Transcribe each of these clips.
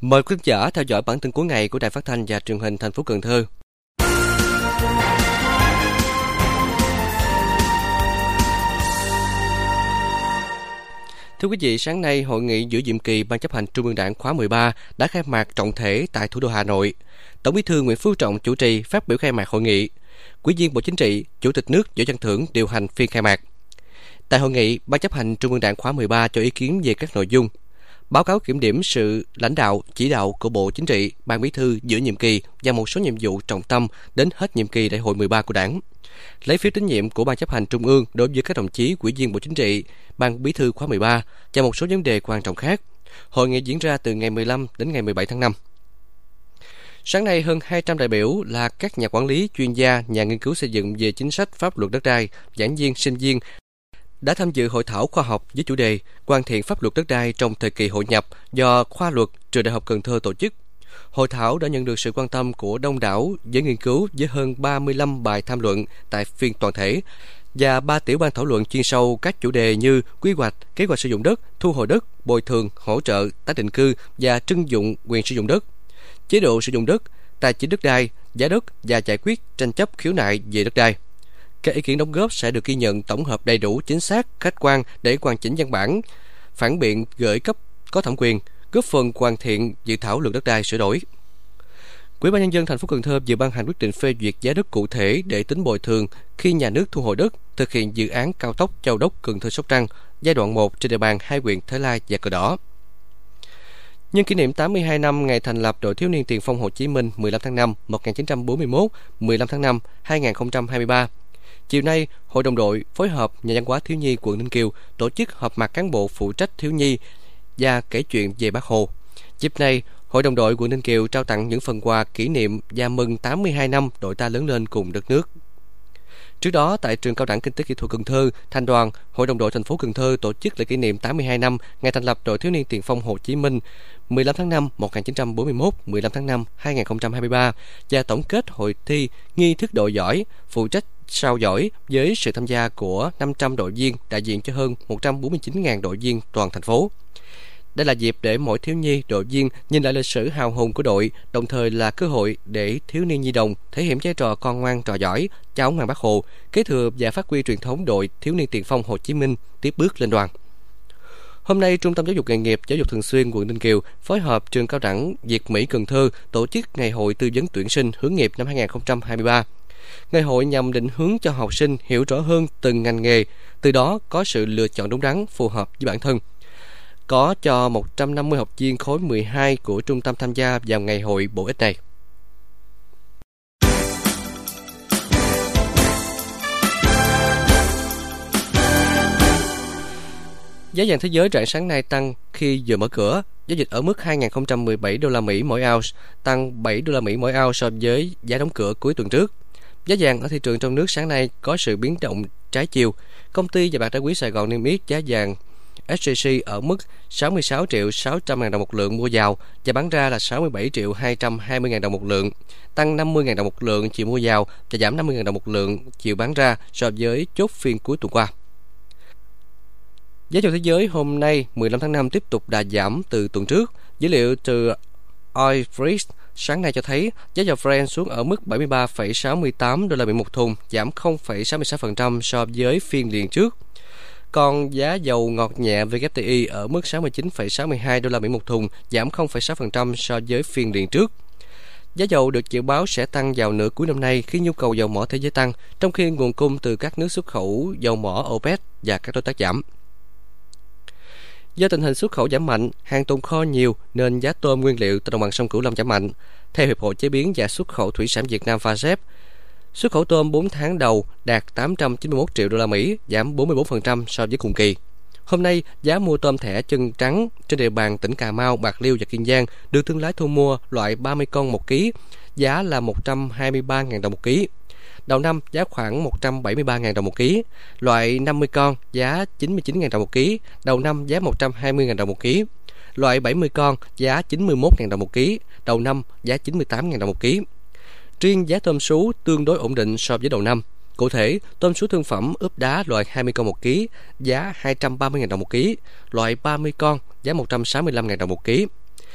Mời quý khán giả theo dõi bản tin cuối ngày của Đài Phát thanh và Truyền hình thành phố Cần Thơ. Thưa quý vị, sáng nay, hội nghị giữa nhiệm kỳ Ban chấp hành Trung ương Đảng khóa 13 đã khai mạc trọng thể tại thủ đô Hà Nội. Tổng Bí thư Nguyễn Phú Trọng chủ trì phát biểu khai mạc hội nghị. Ủy viên Bộ Chính trị, Chủ tịch nước Võ Văn Thưởng điều hành phiên khai mạc. Tại hội nghị, Ban chấp hành Trung ương Đảng khóa 13 cho ý kiến về các nội dung: báo cáo kiểm điểm sự lãnh đạo, chỉ đạo của Bộ Chính trị, Ban Bí thư giữa nhiệm kỳ và một số nhiệm vụ trọng tâm đến hết nhiệm kỳ Đại hội 13 của Đảng. Lấy phiếu tín nhiệm của Ban chấp hành Trung ương đối với các đồng chí Ủy viên Bộ Chính trị, Ban Bí thư khóa 13 và một số vấn đề quan trọng khác. Hội nghị diễn ra từ ngày 15 đến ngày 17 tháng 5. Sáng nay, hơn 200 đại biểu là các nhà quản lý, chuyên gia, nhà nghiên cứu xây dựng về chính sách pháp luật đất đai, giảng viên, sinh viên đã tham dự hội thảo khoa học với chủ đề hoàn thiện pháp luật đất đai trong thời kỳ hội nhập do Khoa luật Trường Đại học Cần Thơ tổ chức. Hội thảo đã nhận được sự quan tâm của đông đảo giới nghiên cứu với hơn 35 bài tham luận tại phiên toàn thể và 3 tiểu ban thảo luận chuyên sâu các chủ đề như quy hoạch, kế hoạch sử dụng đất, thu hồi đất, bồi thường, hỗ trợ, tái định cư và trưng dụng quyền sử dụng đất, chế độ sử dụng đất, tài chính đất đai, giá đất và giải quyết tranh chấp khiếu nại về đất đai. Các ý kiến đóng góp sẽ được ghi nhận, tổng hợp đầy đủ, chính xác, khách quan để hoàn chỉnh văn bản, phản biện gửi cấp có thẩm quyền, góp phần hoàn thiện dự thảo luật đất đai sửa đổi. Ủy ban Nhân dân thành phố Cần Thơ vừa ban hành quyết định phê duyệt giá đất cụ thể để tính bồi thường khi nhà nước thu hồi đất thực hiện dự án cao tốc Châu Đốc - Cần Thơ - Sóc Trăng giai đoạn 1 trên địa bàn hai huyện Thới Lai và Cờ Đỏ. Nhân kỷ niệm 82 năm ngày thành lập Đội Thiếu niên Tiền phong Hồ Chí Minh 15 tháng 5 1941, 15 tháng 5 2023. Chiều nay, Hội đồng đội phối hợp Nhà văn hóa thiếu nhi quận Ninh Kiều tổ chức họp mặt cán bộ phụ trách thiếu nhi và kể chuyện về Bác Hồ. Dịp này, Hội đồng đội quận Ninh Kiều trao tặng những phần quà kỷ niệm và mừng 82 năm đội ta lớn lên cùng đất nước. Trước đó, tại Trường Cao đẳng Kinh tế Kỹ thuật Cần Thơ, Thành đoàn Hội đồng đội thành phố Cần Thơ tổ chức lễ kỷ niệm 82 năm ngày thành lập Đội Thiếu niên Tiền phong Hồ Chí Minh 15 tháng 5 1941, 15 tháng 5 2023 và tổng kết hội thi nghi thức đội giỏi, phụ trách sao giỏi với sự tham gia của 500 đội viên đại diện cho hơn 149.000 đội viên toàn thành phố. Đây là dịp để mỗi thiếu nhi, đội viên nhìn lại lịch sử hào hùng của đội, đồng thời là cơ hội để thiếu niên nhi đồng thể hiện vai trò con ngoan trò giỏi, cháu ngoan Bác Hồ, kế thừa và phát huy truyền thống Đội Thiếu niên Tiền phong Hồ Chí Minh tiếp bước lên đoàn. Hôm nay, Trung tâm Giáo dục nghề nghiệp, Giáo dục thường xuyên quận Ninh Kiều phối hợp Trường Cao đẳng Việt Mỹ Cần Thơ tổ chức Ngày hội tư vấn tuyển sinh hướng nghiệp năm 2023. Ngày hội nhằm định hướng cho học sinh hiểu rõ hơn từng ngành nghề, từ đó có sự lựa chọn đúng đắn phù hợp với bản thân. Có cho 150 học viên khối 12 của trung tâm tham gia vào ngày hội bổ ích này. Giá vàng thế giới rạng sáng nay tăng khi vừa mở cửa, giao dịch ở mức 2.017 đô la Mỹ mỗi ounce, tăng 7 đô la Mỹ mỗi ounce so với giá đóng cửa cuối tuần trước. Giá vàng ở thị trường trong nước sáng nay có sự biến động trái chiều. Công ty vàng bạc đá quý Sài Gòn niêm yết giá vàng SJC ở mức 66 triệu 600 ngàn đồng một lượng mua vào và bán ra là 67 triệu 220 ngàn đồng một lượng, tăng 50 ngàn đồng một lượng chiều mua vào và giảm 50 ngàn đồng một lượng chiều bán ra so với chốt phiên cuối tuần qua. Giá dầu thế giới hôm nay 15 tháng 5 tiếp tục đà giảm từ tuần trước. Dữ liệu từ Oil Freeze sáng nay cho thấy giá dầu Brent xuống ở mức 73,68 đô la Mỹ một thùng, giảm 0,66% so với phiên liền trước. Còn giá dầu ngọt nhẹ WTI ở mức 69,62 đô la Mỹ một thùng, giảm 0,6% so với phiên liền trước. Giá dầu được dự báo sẽ tăng vào nửa cuối năm nay khi nhu cầu dầu mỏ thế giới tăng, trong khi nguồn cung từ các nước xuất khẩu dầu mỏ OPEC và các đối tác giảm. Do tình hình xuất khẩu giảm mạnh, hàng tồn kho nhiều nên giá tôm nguyên liệu từ đồng bằng sông Cửu Long giảm mạnh. Theo Hiệp hội Chế biến và Xuất khẩu Thủy sản Việt Nam (FASEP), xuất khẩu tôm 4 tháng đầu đạt 891 triệu đô la Mỹ, giảm 44% so với cùng kỳ. Hôm nay, giá mua tôm thẻ chân trắng trên địa bàn tỉnh Cà Mau, Bạc Liêu và Kiên Giang được thương lái thu mua loại 30 con 1 kg, giá là 123.000 đồng 1 kg. Đầu năm giá khoảng 173.000 đồng 1 kg, loại 50 con giá 99.000 đồng 1 kg, đầu năm giá 120.000 đồng 1 kg, loại 70 con giá 91.000 đồng 1 kg, đầu năm giá 98.000 đồng 1 kg. Riêng giá tôm sú tương đối ổn định so với đầu năm. Cụ thể, tôm sú thương phẩm ướp đá loại 20 con 1 kg, giá 230.000 đồng 1 kg, loại 30 con giá 165.000 đồng 1 kg.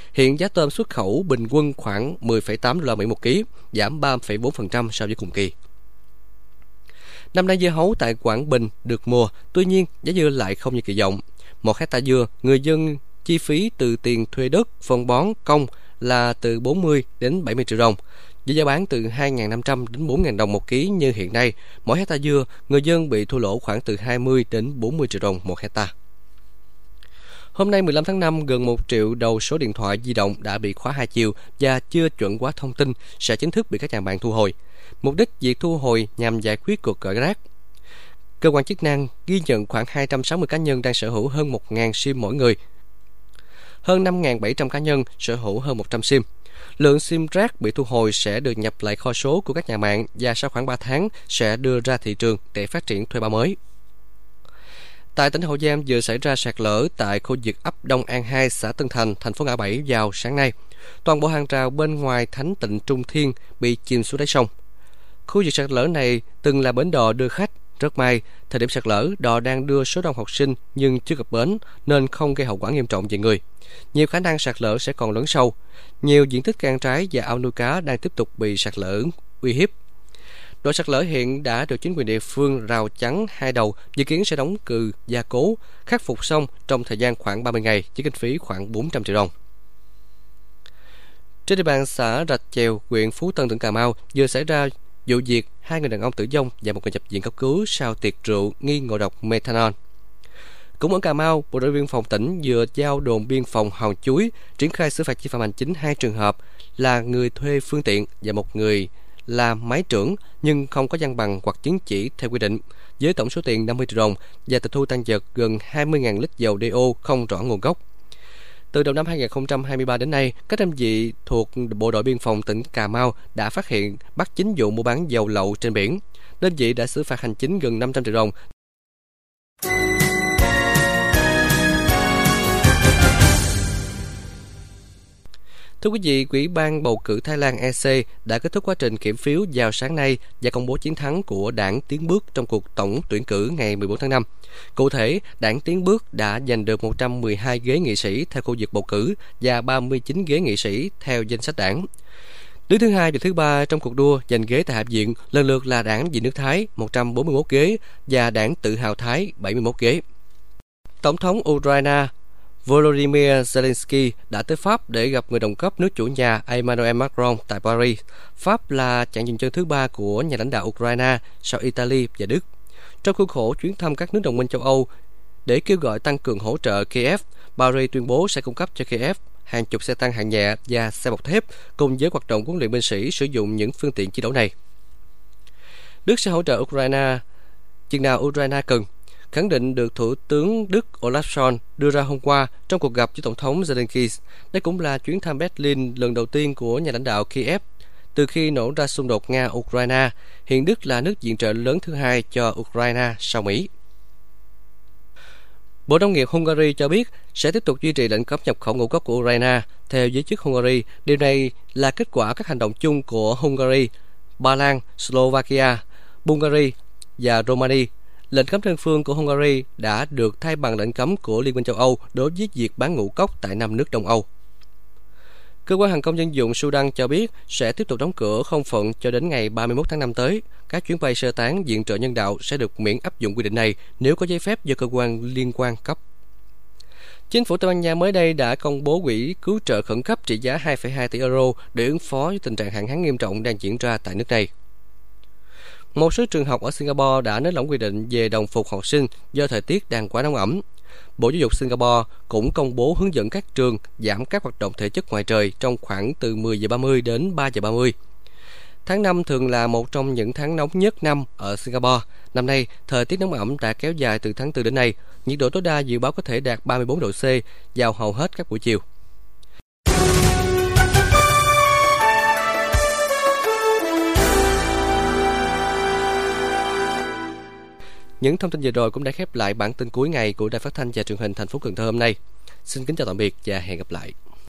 Hiện giá tôm xuất khẩu bình quân khoảng 10,8 đô la Mỹ một ký, giảm 3,4% so với cùng kỳ. Năm nay dưa hấu tại Quảng Bình được mùa, tuy nhiên giá dưa lại không như kỳ vọng. 1 hectare dưa, người dân chi phí từ tiền thuê đất, phân bón, công là từ 40 đến 70 triệu đồng. Với giá bán từ 2.500 đến 4.000 đồng một ký như hiện nay, mỗi hectare dưa, người dân bị thua lỗ khoảng từ 20 đến 40 triệu đồng một hectare. Hôm nay 15 tháng 5, gần 1 triệu đầu số điện thoại di động đã bị khóa 2 chiều và chưa chuẩn hóa thông tin sẽ chính thức bị các nhà mạng thu hồi. Mục đích việc thu hồi nhằm giải quyết cuộc gọi rác. Cơ quan chức năng ghi nhận khoảng 260 cá nhân đang sở hữu hơn 1.000 SIM mỗi người. Hơn 5.700 cá nhân sở hữu hơn 100 SIM. Lượng SIM rác bị thu hồi sẽ được nhập lại kho số của các nhà mạng và sau khoảng 3 tháng sẽ đưa ra thị trường để phát triển thuê bao mới. Tại tỉnh Hậu Giang vừa xảy ra sạt lở tại khu vực ấp Đông An 2, xã Tân Thành, thành phố Ngã Bảy vào sáng nay. Toàn bộ hàng rào bên ngoài Thánh Tịnh Trung Thiên bị chìm xuống đáy sông. Khu vực sạt lở này từng là bến đò đưa khách. Rất may, thời điểm sạt lở, đò đang đưa số đông học sinh nhưng chưa cập bến nên không gây hậu quả nghiêm trọng về người. Nhiều khả năng sạt lở sẽ còn lớn sâu. Nhiều diện tích cạn trái và ao nuôi cá đang tiếp tục bị sạt lở uy hiếp. Đoạn sạt lở hiện đã được chính quyền địa phương rào chắn 2 đầu, dự kiến sẽ đóng cừ gia cố, khắc phục xong trong thời gian khoảng 30 ngày, với kinh phí khoảng 400 triệu đồng. Trên địa bàn xã Rạch Chèo, huyện Phú Tân, tỉnh Cà Mau vừa xảy ra vụ việc 2 người đàn ông tử vong và 1 người nhập viện cấp cứu sau tiệc rượu nghi ngộ độc methanol. Cũng ở Cà Mau, Bộ đội biên phòng tỉnh vừa giao đồn biên phòng Hòn Chuối triển khai xử phạt vi phạm hành chính 2 trường hợp là người thuê phương tiện và 1 người là máy trưởng nhưng không có văn bằng hoặc chứng chỉ theo quy định, với tổng số tiền 50 triệu đồng và tịch thu tang vật gần 20.000 lít dầu DO không rõ nguồn gốc. Từ đầu năm 2023 đến nay, các đơn vị thuộc Bộ đội biên phòng tỉnh Cà Mau đã phát hiện bắt 9 vụ mua bán dầu lậu trên biển. Đơn vị đã xử phạt hành chính gần 500 triệu đồng. Thưa quý vị, Ủy ban bầu cử Thái Lan EC đã kết thúc quá trình kiểm phiếu vào sáng nay và công bố chiến thắng của đảng Tiến Bước trong cuộc tổng tuyển cử ngày 14 tháng 5. Cụ thể, đảng Tiến Bước đã giành được 112 ghế nghị sĩ theo khu vực bầu cử và 39 ghế nghị sĩ theo danh sách đảng. Đứng thứ 2 và thứ 3 trong cuộc đua giành ghế tại Hạ viện lần lượt là đảng Vì nước Thái 141 ghế và đảng Tự hào Thái 71 ghế. Tổng thống Ukraine Volodymyr Zelensky đã tới Pháp để gặp người đồng cấp nước chủ nhà Emmanuel Macron tại Paris. Pháp là chặng dừng chân thứ 3 của nhà lãnh đạo Ukraine sau Italy và Đức. Trong khuôn khổ chuyến thăm các nước đồng minh châu Âu để kêu gọi tăng cường hỗ trợ Kiev, Paris tuyên bố sẽ cung cấp cho Kiev hàng chục xe tăng hạng nhẹ và xe bọc thép cùng với hoạt động huấn luyện binh sĩ sử dụng những phương tiện chiến đấu này. Đức sẽ hỗ trợ Ukraine chừng nào Ukraine cần, khẳng định được Thủ tướng Đức Olaf Scholz đưa ra hôm qua trong cuộc gặp với Tổng thống Zelensky. Đây cũng là chuyến thăm Berlin lần đầu tiên của nhà lãnh đạo Kiev từ khi nổ ra xung đột Nga-Ukraine. Hiện Đức là nước viện trợ lớn thứ 2 cho Ukraine sau Mỹ. Bộ Nông nghiệp Hungary cho biết sẽ tiếp tục duy trì lệnh cấm nhập khẩu ngũ cốc của Ukraine. Theo giới chức Hungary, điều này là kết quả các hành động chung của Hungary, Ba Lan, Slovakia, Bulgaria và Romania. Lệnh cấm đơn phương của Hungary đã được thay bằng lệnh cấm của Liên minh châu Âu đối với việc bán ngũ cốc tại 5 nước Đông Âu. Cơ quan hàng không dân dụng Sudan cho biết sẽ tiếp tục đóng cửa không phận cho đến ngày 31 tháng 5 tới. Các chuyến bay sơ tán viện trợ nhân đạo sẽ được miễn áp dụng quy định này nếu có giấy phép do cơ quan liên quan cấp. Chính phủ Tây Ban Nha mới đây đã công bố quỹ cứu trợ khẩn cấp trị giá 2,2 tỷ euro để ứng phó với tình trạng hạn hán nghiêm trọng đang diễn ra tại nước này. Một số trường học ở Singapore đã nới lỏng quy định về đồng phục học sinh do thời tiết đang quá nóng ẩm. Bộ Giáo dục Singapore cũng công bố hướng dẫn các trường giảm các hoạt động thể chất ngoài trời trong khoảng từ 10 giờ 30 đến 3 giờ 30. Tháng 5 thường là một trong những tháng nóng nhất năm ở Singapore. Năm nay, thời tiết nóng ẩm đã kéo dài từ tháng 4 đến nay. Nhiệt độ tối đa dự báo có thể đạt 34 độ C vào hầu hết các buổi chiều. Những thông tin vừa rồi cũng đã khép lại bản tin cuối ngày của Đài Phát thanh và Truyền hình thành phố Cần Thơ hôm nay. Xin kính chào tạm biệt và hẹn gặp lại.